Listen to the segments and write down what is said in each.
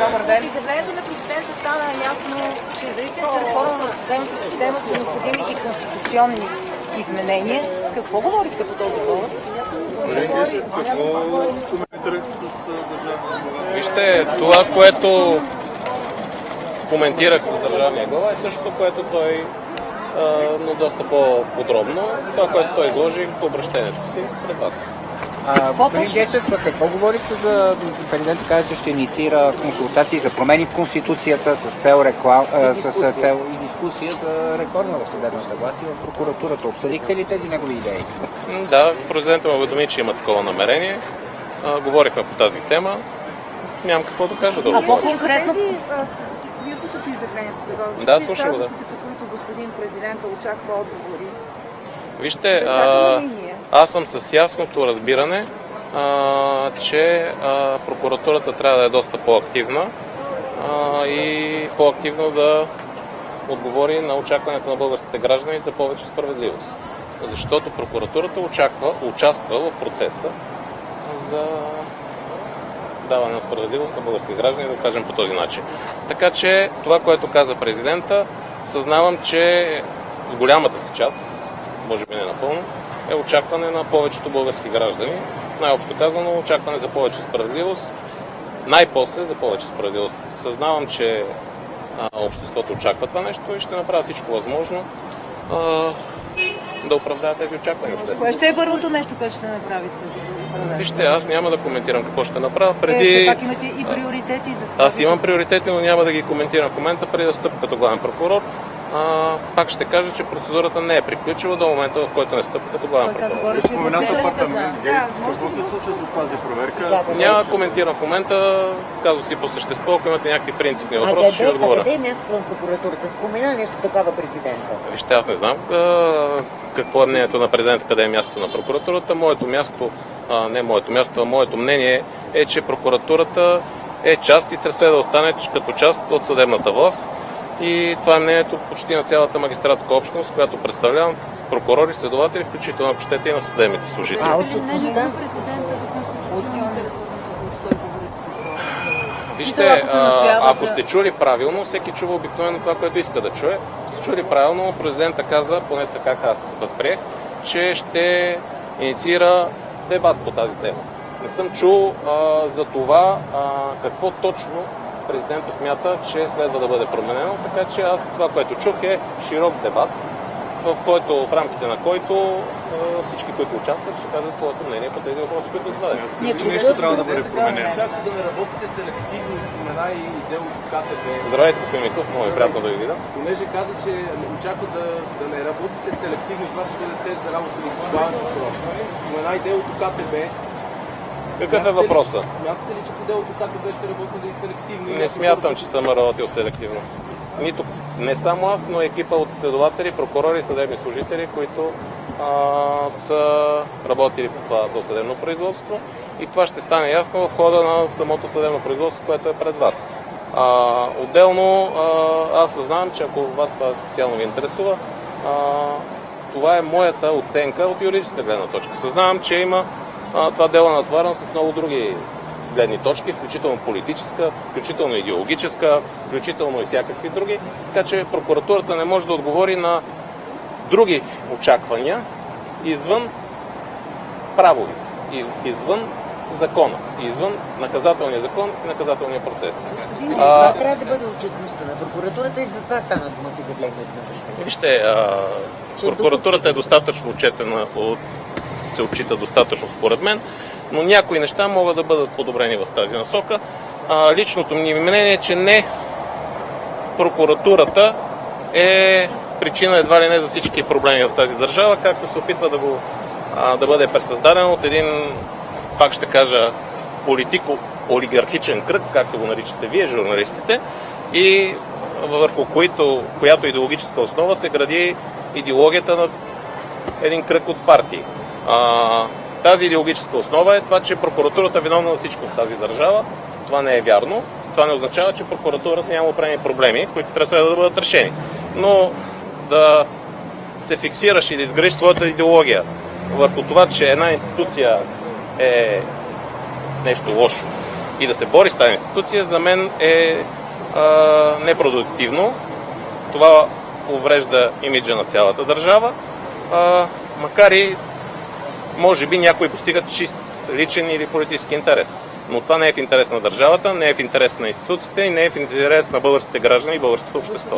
В изявлението на президента стана ясно, че за истинска реформа на съдебната система са необходими и конституционни изменения. Какво говорихте по този повод? Какво коментирахте с държавния? Вижте, това, което коментирах с държавния глава е същото, което той, но доста по-подробно. Това, което той изложи в обращението си пред вас. Господин Гешев, какво говорите за президента каза, че ще инициира консултации за промени в Конституцията с цел и дискусия за реформа в съдебната власт и в прокуратурата? Обсъдихте ли тези негови идеи? Да, президентът ме уведоми, че има такова намерение. Говорихме по тази тема. Нямам какво да кажа. А по-конкретно? Вие слушате изявлението? Да, слушам, да. По които господин президента очаква отговори. Вижте, аз съм с ясното разбиране, че прокуратурата трябва да е доста по-активна и по-активно да отговори на очакването на българските граждани за повече справедливост. Защото прокуратурата участва в процеса за даване на справедливост на български граждани, да го кажем по този начин. Така че това, което каза президента, съзнавам, че в голямата си част, може би не напълно, е очакване на повечето български граждани. Най-общо казано, очакване за повече справедливост, най-после за повече справедливост. Съзнавам, че обществото очаква това нещо и ще направя всичко възможно да оправдая тези очаквания. Кое ще е първото нещо, което ще направите? Вижте, аз няма да коментирам какво ще направя. Пак имате и приоритети за това. Аз имам приоритети, но няма да ги коментирам в момента, преди да стъпя като главен прокурор. Пак ще кажа, че процедурата не е приключила до момента, в който не стъпи като главен прокурор. Споменат апартамент. Какво се случва с тази проверка? Няма да коментирам в момента, казвам си по същество, ако имате някакви принципни въпроси, ще отговоря. Къде е мястото на прокуратурата? Спомена нещо такова президента. Вижте, аз не знам какво е мнението на президента, къде е мястото на прокуратурата. Моето място, не моето място, а моето мнение е, че прокуратурата е част и трябва да остане като част от съдебната власт. И това е мнението почти на цялата магистратска общност, която представлявам, прокурори, следователи, включително, ако щете, и на съдебните служители. Отчетността? Вижте, ако сте чули правилно, всеки чува обикновено това, което иска да чуе. Сте чули правилно, президента каза, поне така аз възприех, че ще инициира дебат по тази тема. Не съм чул за това какво точно президента смята, че следва да бъде променено, така че аз това, което чух е широк дебат, в рамките на който всички, които участват, ще казват своето мнение по тези въпроси, които зададем. Нещо трябва да бъде променено. Очаква да не работите селективно, спомена и делото КТБ. Здравейте, господин Митов, много е приятно да ви видя. Понеже каза, че очаква да не работите селективно, това ще бъде тест за работа ви главен прокурор. Спомена и делото КТБ. Какъв е въпросът? Смятате ли, че по делото КТБ ще работите и селективно? Не смятам, че съм работил селективно. Нито не само аз, но екипа от следователи, прокурори и съдебни служители, които са работили по това досъдебно производство. И това ще стане ясно в хода на самото съдебно производство, което е пред вас. Отделно, аз съзнавам, че ако вас това специално ви интересува, това е моята оценка от юридическа гледна точка. Съзнавам, че има това дело натоварено с много други гледни точки, включително политическа, включително идеологическа, включително и всякакви други. Така че прокуратурата не може да отговори на други очаквания извън правовите, извън закона, извън наказателния закон и наказателния процес. Това трябва да бъде отчетността на прокуратурата и за това стана дума в изявлението на президента. Вижте, прокуратурата е достатъчно отчетена, се отчита достатъчно според мен, но някои неща могат да бъдат подобрени в тази насока. Личното ми мнение е, че не прокуратурата е причина едва ли не за всички проблеми в тази държава, както се опитва да бъде пресъздаден от един, пак ще кажа, политико-олигархичен кръг, както го наричате вие, журналистите, и върху която идеологическа основа се гради идеологията на един кръг от партии. Тази идеологическа основа е това, че прокуратурата е виновна на всичко в тази държава. Това не е вярно. Това не означава, че прокуратурата няма определени проблеми, които трябва да бъдат решени. Но да се фиксираш и да изградиш своята идеология върху това, че една институция е нещо лошо и да се бори с тази институция, за мен е непродуктивно. Това уврежда имиджа на цялата държава, макар и може би някои постигат чист личен или политически интерес. Но това не е в интерес на държавата, не е в интерес на институциите и не е в интерес на българските граждани и българското общество.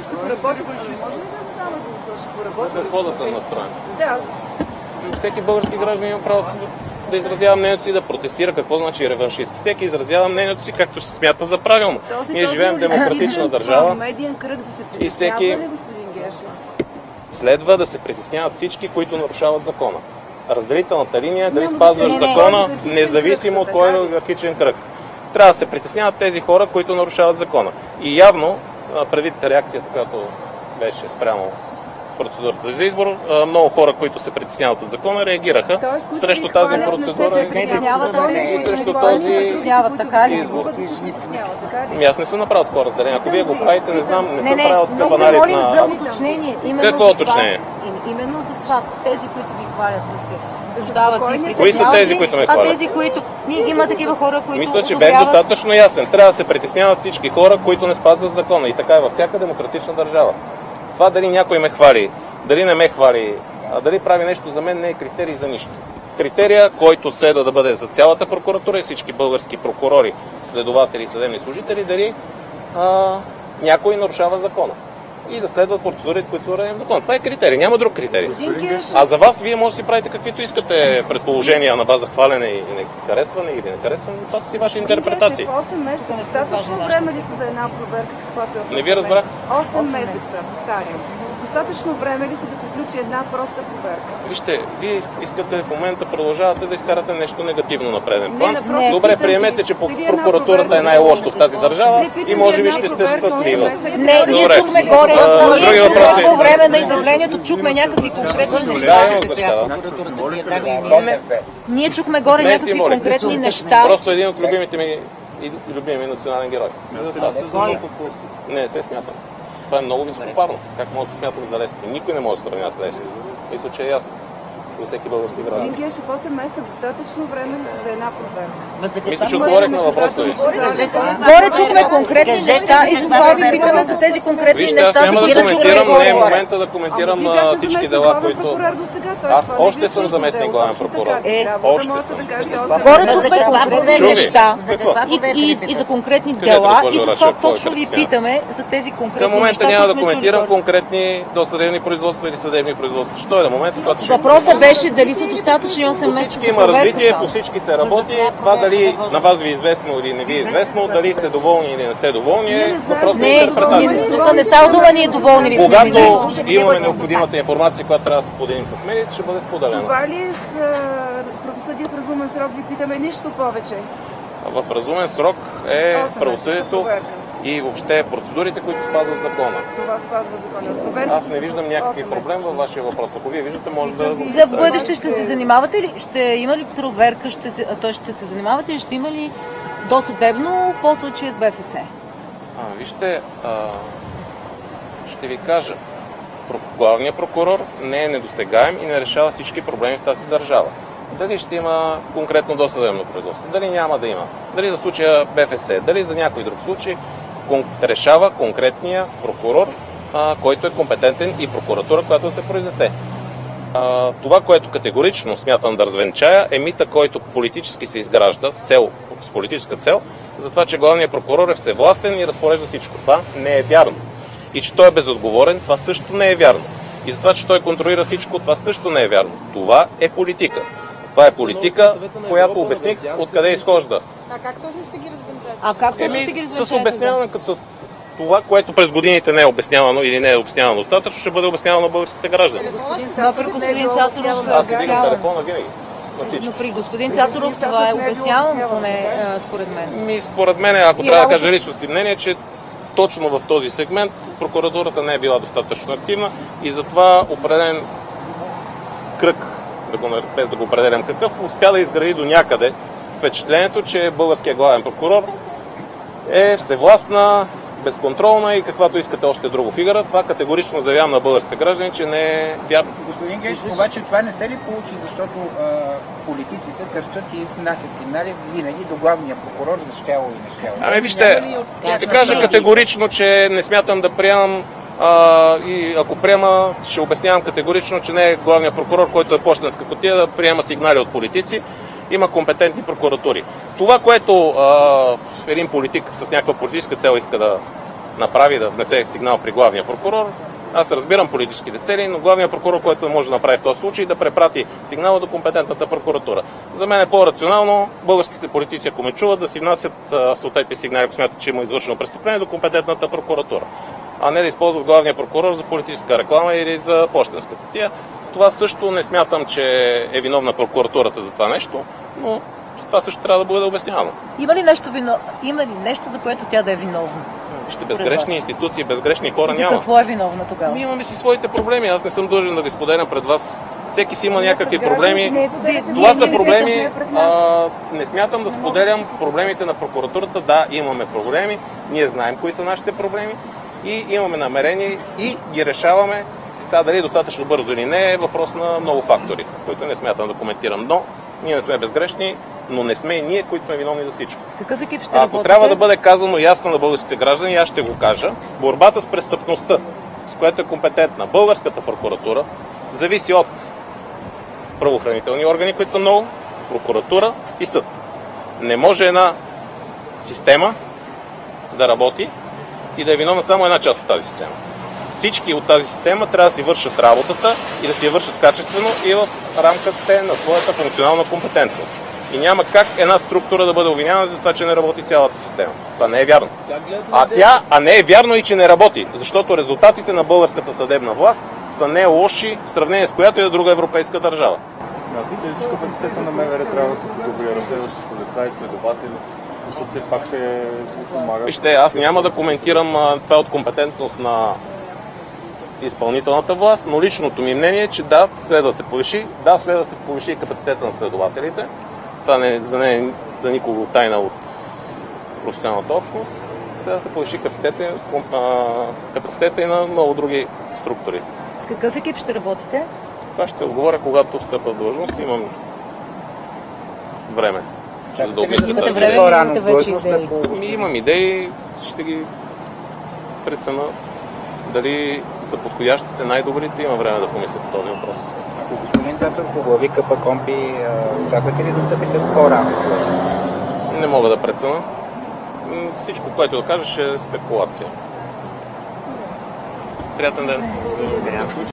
Какво да съм настроен? Да. Всеки български гражданин има право да изразява мнението си, да протестира. Какво значи реваншистки? Всеки изразява мнението си, както се смята за правилно. Ние живеем в демократична държава и всеки следва да се притесняват всички, които нарушават закона. Разделителната линия, дали спазваш закона, независимо от кой олигархичен кръг си. Трябва да се притесняват тези хора, които нарушават закона. И явно, предвид реакцията, която беше спрямо процедурата за избор, много хора, които се притесняват от закона, реагираха срещу тази процедура и срещу този избор. Аз не съм направил такова разделение. Ако вие го правите, не знам, не съм правил такъв анализ на... за уточнение. Какво уточнение? Именно за това, тези, които ви хвалят да се създават и кои са тези, които ме хвалят? Тези, които... Има такива хора, които мисля, че бях достатъчно ясен. Трябва да се притесняват всички хора, които не спазват закона. И така е във всяка демократична държава. Това дали някой ме хвали, дали не ме хвали, дали прави нещо за мен, не е критерий за нищо. Критерия, който следва да бъде за цялата прокуратура и всички български прокурори, следователи и съдебни служители, дали някой нарушава закона. И да следват процедурите, които са уредени в закон. Това е критерий, няма друг критерий. А за вас, вие може да си правите каквито искате предположения на база хвалене и харесване или не харесване. Това са си ваши интерпретации. 8 месеца, достатъчно време ли са за една проверка, каквато е? Не ви разбрах. 8 месеца, повтарям. Достатъчно време ли са да приключи една проста проверка? Вижте, вие искате в момента, продължавате да изкарате нещо негативно на преден план. Добре, приемете, че прокуратурата е най-лошо в тази държава и може би ще сте щастлива. Не, ние чухме горе, по време на изявлението чухме някакви конкретни неща. Ние чухме горе някакви конкретни неща. Просто един от любимите ми национален герой. Не се смятам. Това е много високопарно. Как може да се смятам за Левски? Никой не може да се сравнява с Левски. Мисля, че е ясно за всеки български граждан. Господин Гешев, 8 месеца достатъчно време ли са за една проверка? Мисля, че отговорих на въпроса ви. Горе чухме конкретни неща и затова ви питаме за тези конкретни неща. Вижте, аз няма да коментирам, не е момента да коментирам всички дела, които... Аз още съм заместник главен прокурор. Още съм. Горе чухме конкретни неща и за конкретни дела и затова точно ви питаме за тези конкретни неща. Към момента няма да коментирам конкретни досъдебни производства или съдебни производства. Що е на момента, когато ще... Въпросът беше дали са достатъчни 8 месеца. По всички има развитие, по всички се работи. Това дали на вас ви е известно или не ви е известно, дали сте доволни или не сте доволни, е въпрос на интерпретация. Тук не става дума ние доволни ли сме. Когато имаме необходимата информация, която трябва да се поделим с медиите, ще бъде споделена. Това ли с правосъдие в разумен срок ви питаме нищо повече? В разумен срок е правосъдието и въобще процедурите, които спазват закона. Това спазва закона. Аз не виждам някакви проблем във вашия въпрос. Ако вие виждате, може да го... За бъдеще ще се занимавате ли? Ще има ли проверка? Ще се занимавате ли? Ще има ли досъдебно по случая с БФС? Вижте, ще ви кажа. Главният прокурор не е недосегаем и не решава всички проблеми в тази държава. Дали ще има конкретно досъдебно производство, дали няма да има, дали за случая БФС, дали за някой друг случай, решава конкретния прокурор, който е компетентен и прокуратура, която да се произнесе. Това, което категорично смятам да развенчая, е мита, който политически се изгражда с политическа цел, за това, че главният прокурор е всевластен и разпорежда всичко. Това не е вярно. И че той е безотговорен, това също не е вярно. И за това, че той контролира всичко, това също не е вярно. Това е политика. Това е политика, която обясних откъде изхожда. А как точно ще ги развенчате? А как точно ще ги развенчате? С обясняване, с това, което през годините не е обяснявано или не е обяснявано достатъчно, ще бъде обяснявано на българските граждани. Господин Цацаров, аз си дигам телефона винаги. Но при господин Цацаров това е обяснявано, поне според мен. Според мен, ако трябва да кажа лично си мнение, че точно в този сегмент прокуратурата не е била достатъчно активна и затова определен кръг, без да го определям какъв, успя да изгради до някъде впечатлението, че българският главен прокурор е всевластна, безконтролна и каквато искате още друго фигара. Това категорично заявявам на българските граждани, че не е вярно. Господин Гешев, обаче това не се ли получи, защото политиците търчат и внасят сигнали винаги до главния прокурор за щяло и нещяло? Ами вижте, ще кажа категорично, че не смятам да приемам и ако приема, ще обяснявам категорично, че не е главният прокурор, който е пощенска кутия, да приема сигнали от политици. Има компетентни прокуратури. Това, което един политик с някаква политическа цел иска да направи, да внесе сигнал при главния прокурор, аз разбирам политическите цели, но главният прокурор, който може да направи в този случай, да препрати сигнала до компетентната прокуратура. За мен е по-рационално българските политици, ако ме чуват, да си внасят съответните сигнали, ако смятат, че има извършено престъпление, до компетентната прокуратура, а не да използват главния прокурор за политическа реклама или за пощенска кутия. Това също не смятам, че е виновна прокуратурата за това нещо, но това също трябва да бъде обяснявано. Има ли нещо, за което тя да е виновна? Вижте, безгрешни институции, безгрешни хора няма. За какво е виновна тогава? Имаме си своите проблеми. Аз не съм длъжен да ги споделям пред вас. Всеки си има някакви проблеми. Това са проблеми. Не смятам да споделям проблемите на прокуратурата. Да, имаме проблеми. Ние знаем кои са нашите проблеми и имаме намерение и ги решаваме. Сега дали достатъчно бързо или не е въпрос на много фактори, които не смятам да коментирам. Но ние не сме безгрешни, но не сме и ние, които сме виновни за всичко. С какъв екип ще работите? Ако трябва да бъде казано ясно на българските граждани, аз ще го кажа. Борбата с престъпността, с която е компетентна българската прокуратура, зависи от правоохранителни органи, които са много, прокуратура и съд. Не може една система да работи и да е виновна само една част от тази система. Всички от тази система трябва да си вършат работата и да си я вършат качествено и в рамките на своята функционална компетентност. И няма как една структура да бъде обвинявана за това, че не работи цялата система. Това не е вярно. А не е вярно и че не работи, защото резултатите на българската съдебна власт са не лоши в сравнение с която и да друга европейска държава. Смятате ли, че капацитета на МВР трябва да се подобри, разследващи полицаи, следователи, защото все пак ще помагат? Вижте, аз няма да коментирам това от компетентност на изпълнителната власт, но личното ми мнение е, че да, следва да се повиши. Да, следва да се повиши и капацитета на следователите. Това не е за никого тайна от професионалната общност. Следва да се повиши капацитета и на много други структури. С какъв екип ще работите? Това ще отговоря, когато встъпя в длъжност. Имам време, за да обмисля тази идея. Имам идеи, ще ги преценя. Дали са подходящите, най-добрите, има време да помисля по този въпрос. Ако господин Цацаров оглави КПКОНПИ, очаквате ли да стъпите по-рано? Не мога да преценя. Всичко, което да кажеш, е спекулация. Приятен ден!